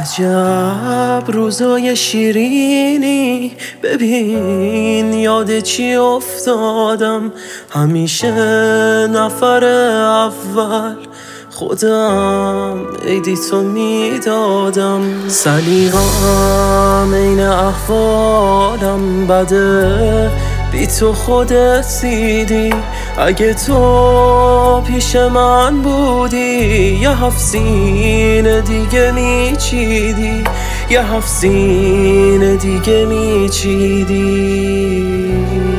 عجب روزای شیرینی، ببین یاد چی افتادم. همیشه نفر اول خودم عیدی تو میدادم. سلیقم عین احوالم بده، بی تو خودت دیدی. اگه تو پیش من بودی یه 7 سینه دیگه میچیدی، یه 7 سینه دیگه میچیدی.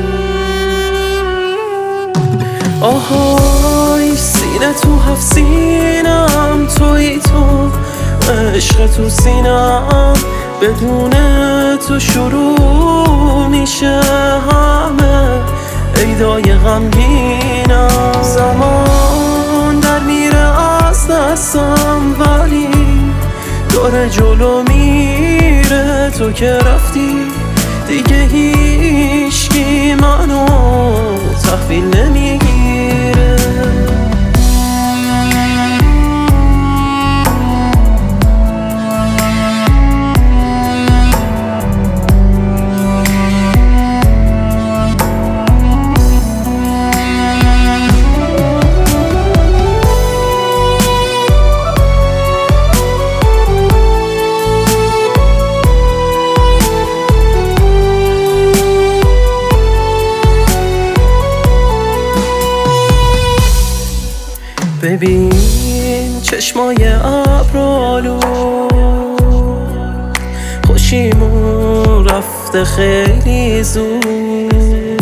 آهای سینه تو 7 سینم، توی تو عشق تو سینم. بدون تو شروع میشه همه عیدای غمگینم. زمان در میره از دستم ولی داره جلو میره. تو که رفتی دیگه هیچکی منو تحویل نمیگیره. ببین چشمای ابرآلود، خوشیمون رفته خیلی زود.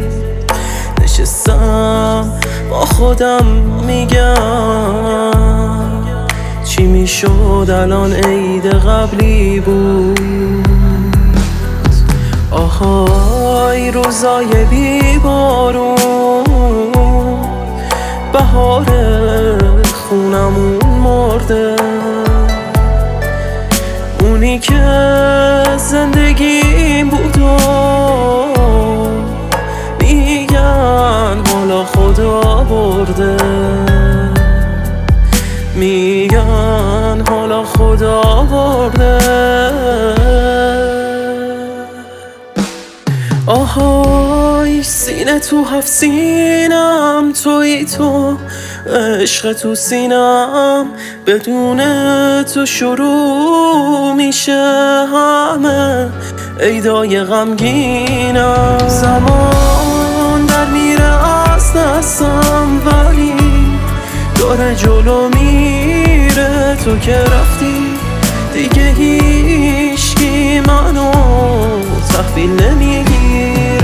نشستم با خودم میگم چی میشد الان عید قبلی بود. آهای روزای بی بارون، بهار خونمون مرده. اونی که زندگیم بود و میگن حالا خدا برده، میگن حالا خدا برده. آهای سینه تو 7 سینم، توی تو عشق تو سینم. بدون تو شروع میشه همه عیدای غمگینم. زمان در میره از دستم ولی داره جلو میره. تو که رفتی دیگه هیچکی منو تحویل نمیگیره.